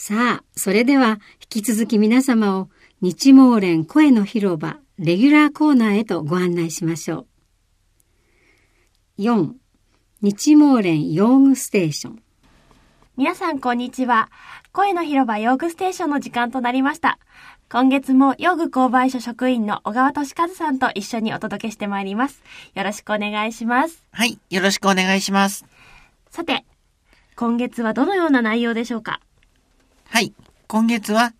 さあ、それでは引き続き皆様を日毛連声の広場レギュラーコーナーへとご案内しましょう。4、日毛連用具ステーション。 皆さんこんにちは。声の広場用具ステーションの時間となりました。今月も用具購買所職員の小川俊和さんと一緒にお届けしてまいります。よろしくお願いします。 はい、よろしくお願いします。 さて、今月はどのような内容でしょうか？ はい、今月は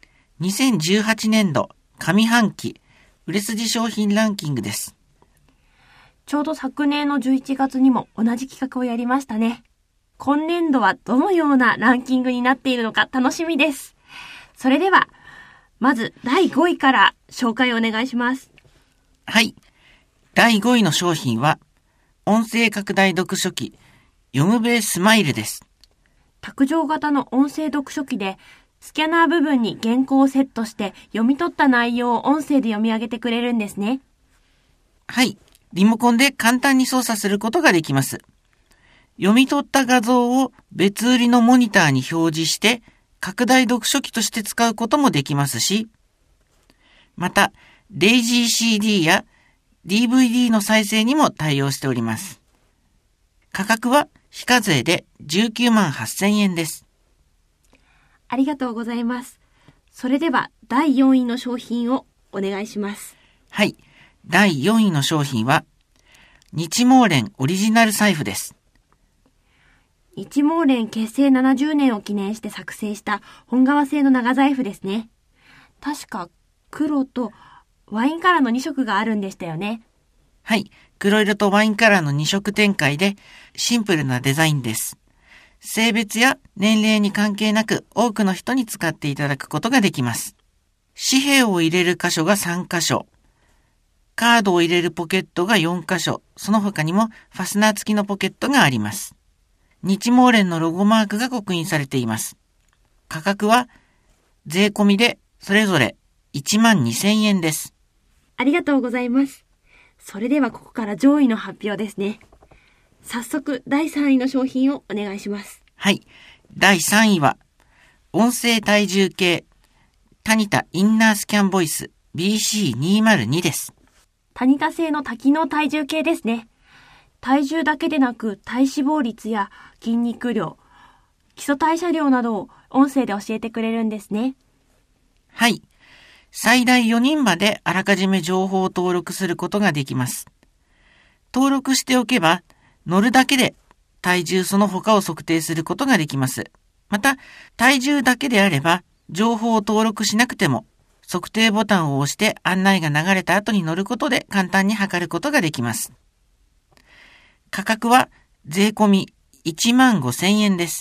2018年度上半期売れ筋商品ランキングです。 ちょうど昨年の11月にも同じ企画をやりましたね。今年度はどのようなランキングになっているのか楽しみです。それでは、まず第5位から紹介お願いします。 はい、第5位の商品は音声拡大読書機ヨムベスマイルです。 卓上型の音声読書機でスキャナー部分に原稿をセットして読み取った内容を音声で読み上げてくれるんですね。 はい、リモコンで簡単に操作することができます。読み取った画像を別売りのモニターに表示して拡大読書機として使うこともできますし、またレイジー CD や DVD の再生にも対応しております。価格は非課税で19万8000円です。 ありがとうございます。それでは第4位の商品をお願いします。 はい、第4位の商品は日毛連オリジナル財布です。 日毛連結成70年を記念して作成した本革製の長財布ですね。確か黒とワインカラーの2色があるんでしたよね。 はい、黒色とワインカラーの2色展開でシンプルなデザインです。性別や年齢に関係なく多くの人に使っていただくことができます。紙幣を入れる箇所が3箇所、カードを入れるポケットが4箇所、その他にもファスナー付きのポケットがあります。日毛連のロゴマークが刻印されています。価格は税込みでそれぞれ1万2000円です。 ありがとうございます。それではここから上位の発表ですね。早速第3位の商品をお願いします。 はい。第3位は音声体重計タニタインナースキャンボイス BC202 です。 タニタ製の多機能体重計ですね。体重だけでなく体脂肪率や筋肉量、基礎代謝量などを音声で教えてくれるんですね。 はい。最大4人まであらかじめ情報を登録することができます。登録しておけば乗るだけで体重その他を測定することができます。また、体重だけであれば、情報を登録しなくても、測定ボタンを押して案内が流れた後に乗ることで簡単に測ることができます。価格は税込み1万5000円です。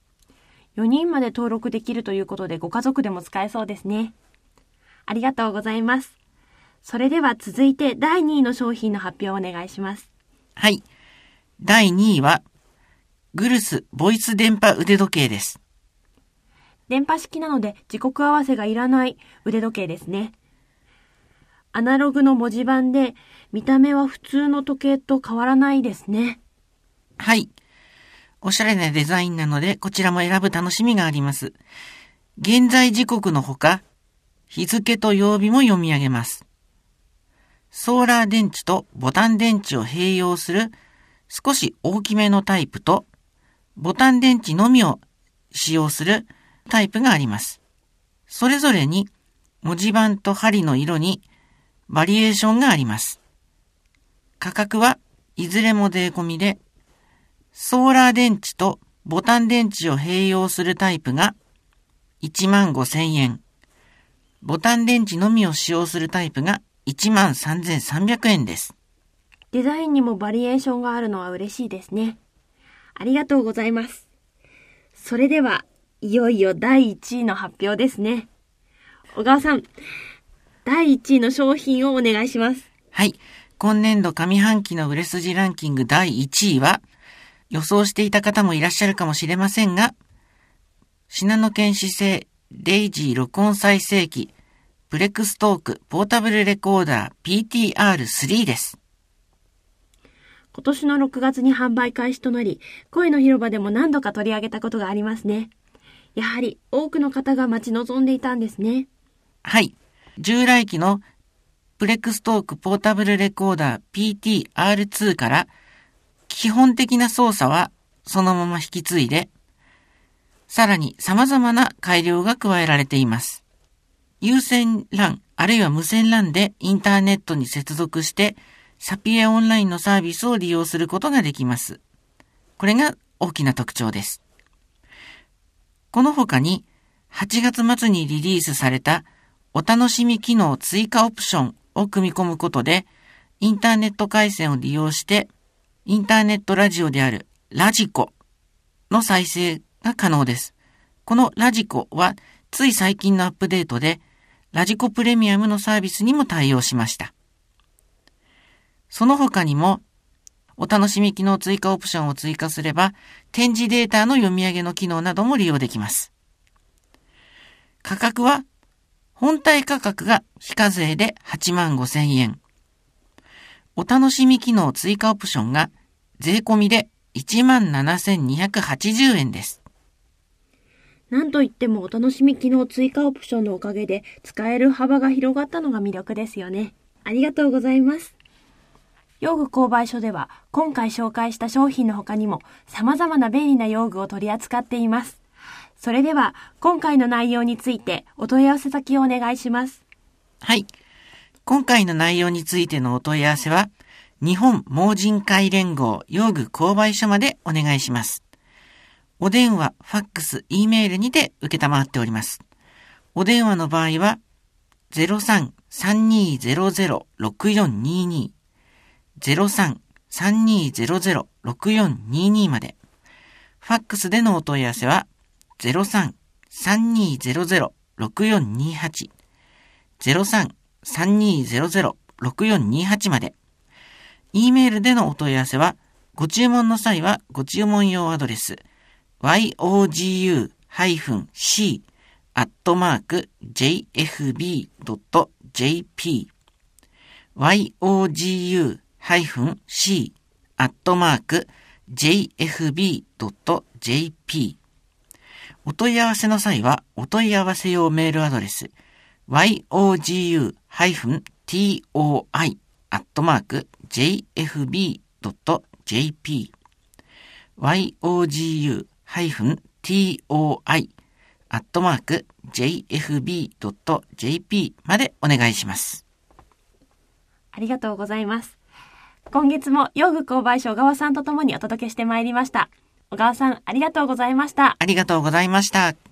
4人まで登録できるということでご家族でも使えそうですね。ありがとうございます。それでは続いて第2位の商品の発表をお願いします。 はい。第2位は、グルスボイス電波腕時計です。 電波式なので時刻合わせがいらない腕時計ですね。アナログの文字盤で見た目は普通の時計と変わらないですね。 はい。おしゃれなデザインなのでこちらも選ぶ楽しみがあります。現在時刻のほか、日付と曜日も読み上げます。ソーラー電池とボタン電池を併用する少し大きめのタイプと、ボタン電池のみを使用するタイプがあります。それぞれに文字盤と針の色にバリエーションがあります。価格はいずれも税込みで、ソーラー電池とボタン電池を併用するタイプが1万5000円、ボタン電池のみを使用するタイプが1万3300円です。 デザインにもバリエーションがあるのは嬉しいですね。ありがとうございます。それでは、いよいよ第1位の発表ですね。小川さん、第1位の商品をお願いします。 はい。今年度上半期の売れ筋ランキング第1位は、予想していた方もいらっしゃるかもしれませんが、信濃県市製レイジー録音再生機ブレックストークポータブルレコーダー PTR3 です。 今年の6月に販売開始となり、声の広場でも何度か取り上げたことがありますね。 やはり多くの方が待ち望んでいたんですね。 はい。従来機のプレクストークポータブルレコーダー PT-R2 から基本的な操作はそのまま引き継いで、さらに様々な改良が加えられています。有線 LAN あるいは無線 LAN でインターネットに接続してサピエオンラインのサービスを利用することができます。これが大きな特徴です。この他に8月末にリリースされたお楽しみ機能追加オプションを組み込むことでインターネット回線を利用してインターネットラジオであるラジコの再生が可能です。このラジコはつい最近のアップデートでラジコプレミアムのサービスにも対応しました。その他にもお楽しみ機能追加オプションを追加すれば展示データの読み上げの機能なども利用できます。価格は本体価格が非課税で85,000円。お楽しみ機能追加オプションが税込みで17,280円です。 なんといってもお楽しみ機能追加オプションのおかげで使える幅が広がったのが魅力ですよね。ありがとうございます。用具購買所では今回紹介した商品の他にも様々な便利な用具を取り扱っています。それでは今回の内容についてお問い合わせ先をお願いします。 はい。今回の内容についてのお問い合わせは日本盲人会連合用具購買所までお願いします。お電話、ファックス、Eメールにて受けたまわっております。お電話の場合は 03-3200-6422 03-3200-6422 まで。ファックスでのお問い合わせは 03-3200-6428 03-3200-6428 まで。Eメールでのお問い合わせはご注文の際はご注文用アドレスyogu-c@jfb.jp yogu-c@jfb.jp お問い合わせの際はお問い合わせ用メールアドレスyogu-toi@jfb.jp yogu-toi@jfb.jp までお願いします。 ありがとうございます。今月も用具購買所小川さんとともにお届けしてまいりました。小川さん、ありがとうございました。 ありがとうございました。